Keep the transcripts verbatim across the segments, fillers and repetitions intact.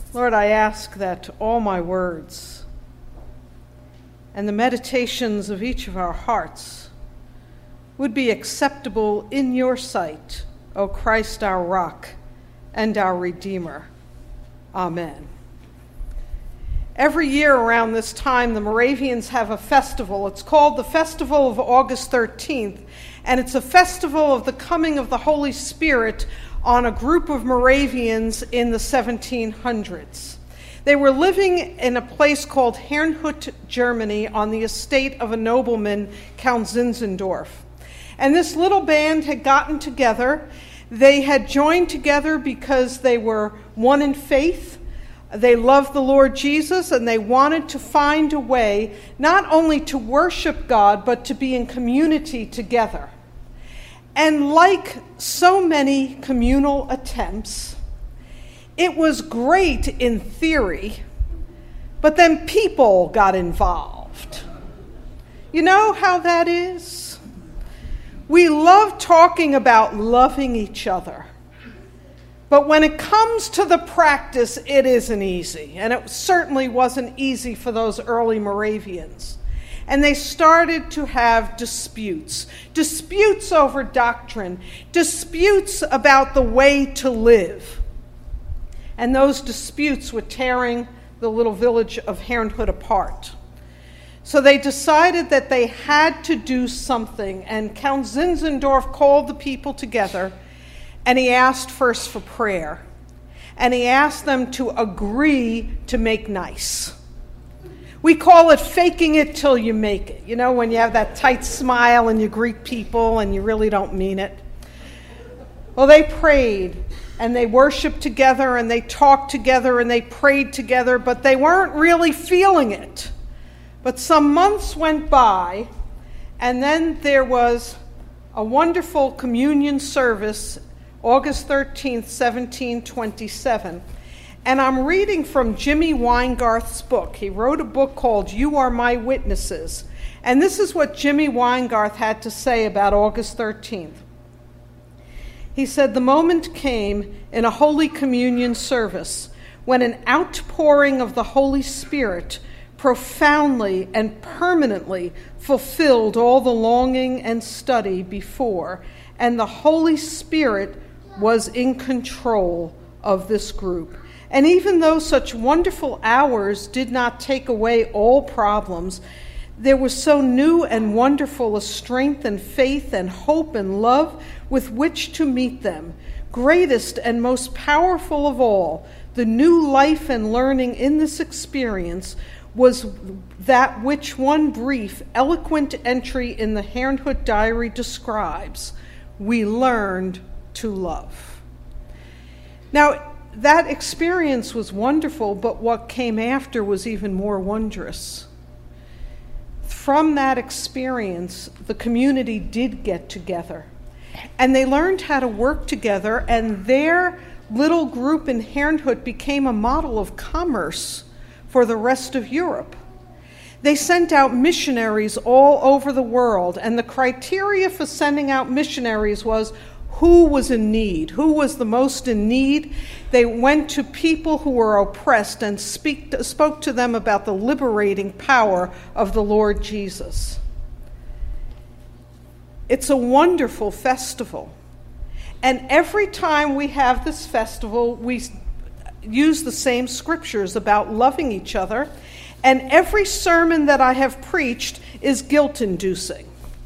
Lord, I ask that all my words and the meditations of each of our hearts would be acceptable in your sight, O Christ, our rock and our Redeemer. Amen. Every year around this time, the Moravians have a festival. It's called the Festival of August thirteenth, and it's a festival of the coming of the Holy Spirit on a group of Moravians in the seventeen hundreds. They were living in a place called Herrnhut, Germany, on the estate of a nobleman, Count Zinzendorf. And this little band had gotten together. They had joined together because they were one in faith. They loved the Lord Jesus, and they wanted to find a way not only to worship God, but to be in community together. And like so many communal attempts, it was great in theory, but then people got involved. You know how that is? We love talking about loving each other, but when it comes to the practice, it isn't easy. And it certainly wasn't easy for those early Moravians. And they started to have disputes, disputes over doctrine, disputes about the way to live. And those disputes were tearing the little village of Herrnhut apart. So they decided that they had to do something, and Count Zinzendorf called the people together, and he asked first for prayer, and he asked them to agree to make nice. We call it faking it till you make it. You know, when you have that tight smile and you greet people and you really don't mean it. Well, they prayed and they worshiped together and they talked together and they prayed together, but they weren't really feeling it. But some months went by, and then there was a wonderful communion service, August thirteenth, seventeen twenty-seven. And I'm reading from Jimmy Weingarth's book. He wrote a book called You Are My Witnesses. And this is what Jimmy Weingarth had to say about August thirteenth. He said, "The moment came in a Holy Communion service when an outpouring of the Holy Spirit profoundly and permanently fulfilled all the longing and study before, and the Holy Spirit was in control of this group. And even though such wonderful hours did not take away all problems, there was so new and wonderful a strength and faith and hope and love with which to meet them. Greatest and most powerful of all, the new life and learning in this experience was that which one brief, eloquent entry in the Herrnhut Diary describes. We learned to love." Now, that experience was wonderful, but what came after was even more wondrous. From that experience, the community did get together, and they learned how to work together, and their little group in Herrnhut became a model of commerce for the rest of Europe. They sent out missionaries all over the world, and the criteria for sending out missionaries was who was in need, who was the most in need. They went to people who were oppressed and speak, spoke to them about the liberating power of the Lord Jesus. It's a wonderful festival. And every time we have this festival, we use the same scriptures about loving each other. And every sermon that I have preached is guilt-inducing.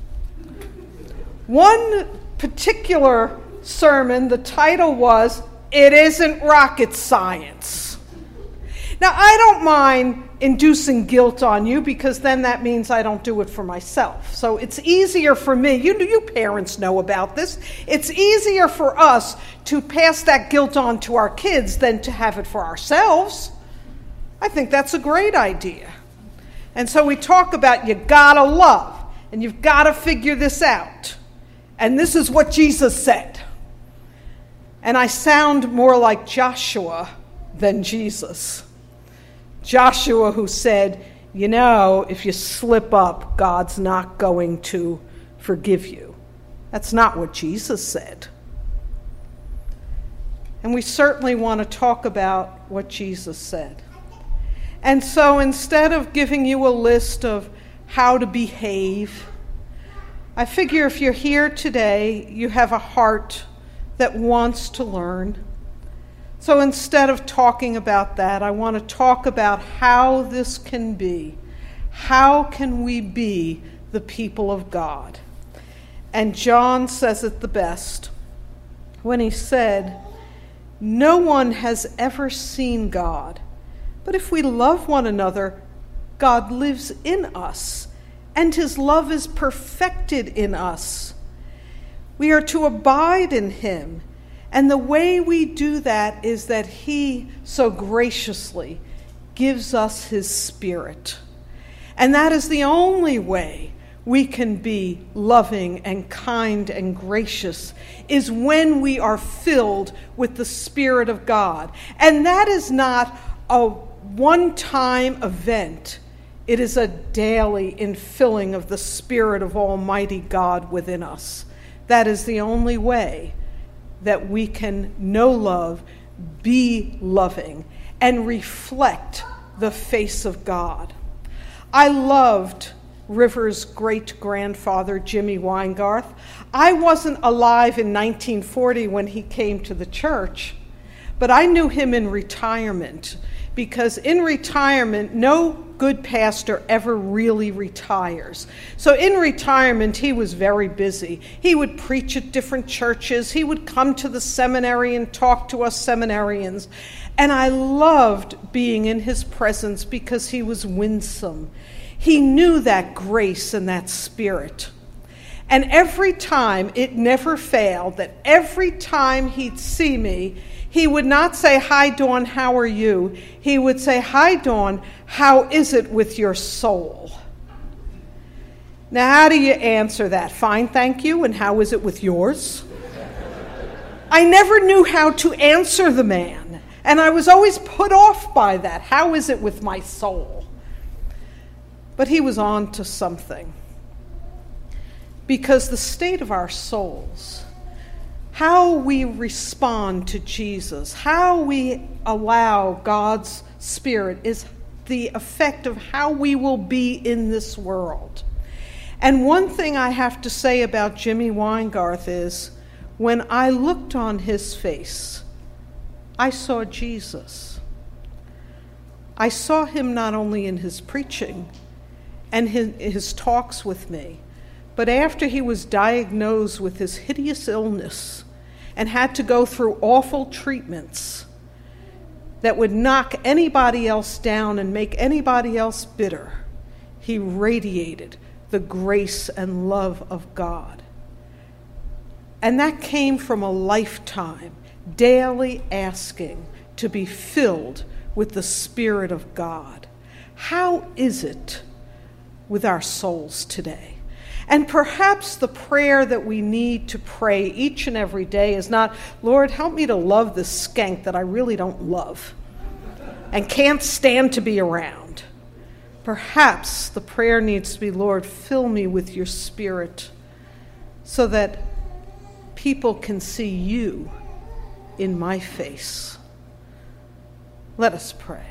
One particular sermon, the title was, "It Isn't Rocket Science." Now, I don't mind inducing guilt on you, because then that means I don't do it for myself. So it's easier for me, you, you parents know about this, it's easier for us to pass that guilt on to our kids than to have it for ourselves. I think that's a great idea. And so we talk about you gotta love, and you've gotta figure this out. And this is what Jesus said. And I sound more like Joshua than Jesus. Joshua, who said, you know, if you slip up, God's not going to forgive you. That's not what Jesus said. And we certainly want to talk about what Jesus said. And so instead of giving you a list of how to behave, I figure if you're here today, you have a heart that wants to learn. So instead of talking about that, I want to talk about how this can be. How can we be the people of God? And John says it the best when he said, "No one has ever seen God, but if we love one another, God lives in us, and his love is perfected in us. We are to abide in him, and the way we do that is that he so graciously gives us his Spirit. And that is the only way we can be loving and kind and gracious, is when we are filled with the Spirit of God. And that is not a one-time event. It is a daily infilling of the Spirit of Almighty God within us. That is the only way that we can know love, be loving, and reflect the face of God. I loved River's great-grandfather, Jimmy Weingarth. I wasn't alive in nineteen forty when he came to the church, but I knew him in retirement, because in retirement, no good pastor ever really retires. So in retirement, he was very busy. He would preach at different churches. He would come to the seminary and talk to us seminarians. And I loved being in his presence because he was winsome. He knew that grace and that Spirit. And every time, it never failed, that every time he'd see me, he would not say, "Hi, Dawn, how are you?" He would say, "Hi, Dawn, how is it with your soul?" Now, how do you answer that? Fine, thank you. And how is it with yours? I never knew how to answer the man. And I was always put off by that. How is it with my soul? But he was on to something. Because the state of our souls, how we respond to Jesus, how we allow God's Spirit, is the effect of how we will be in this world. And one thing I have to say about Jimmy Weingarth is, when I looked on his face, I saw Jesus. I saw him not only in his preaching and his, his talks with me, but after he was diagnosed with his hideous illness and had to go through awful treatments that would knock anybody else down and make anybody else bitter, he radiated the grace and love of God. And that came from a lifetime daily asking to be filled with the Spirit of God. How is it with our souls today? And perhaps the prayer that we need to pray each and every day is not, "Lord, help me to love this skank that I really don't love and can't stand to be around." Perhaps the prayer needs to be, "Lord, fill me with your Spirit so that people can see you in my face." Let us pray.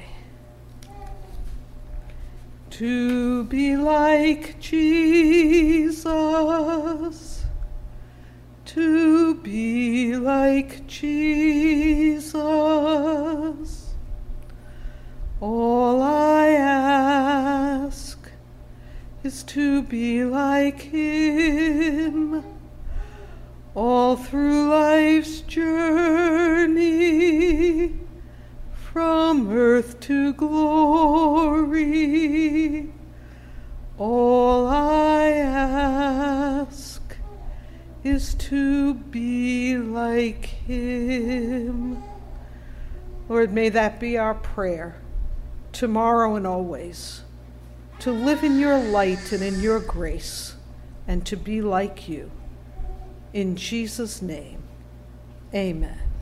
To be like Jesus, to be like Jesus, all I ask is to be like him. All through life's journey, from earth to glory, all I ask is to be like him. Lord, may that be our prayer tomorrow and always, to live in your light and in your grace, and to be like you. In Jesus' name, amen.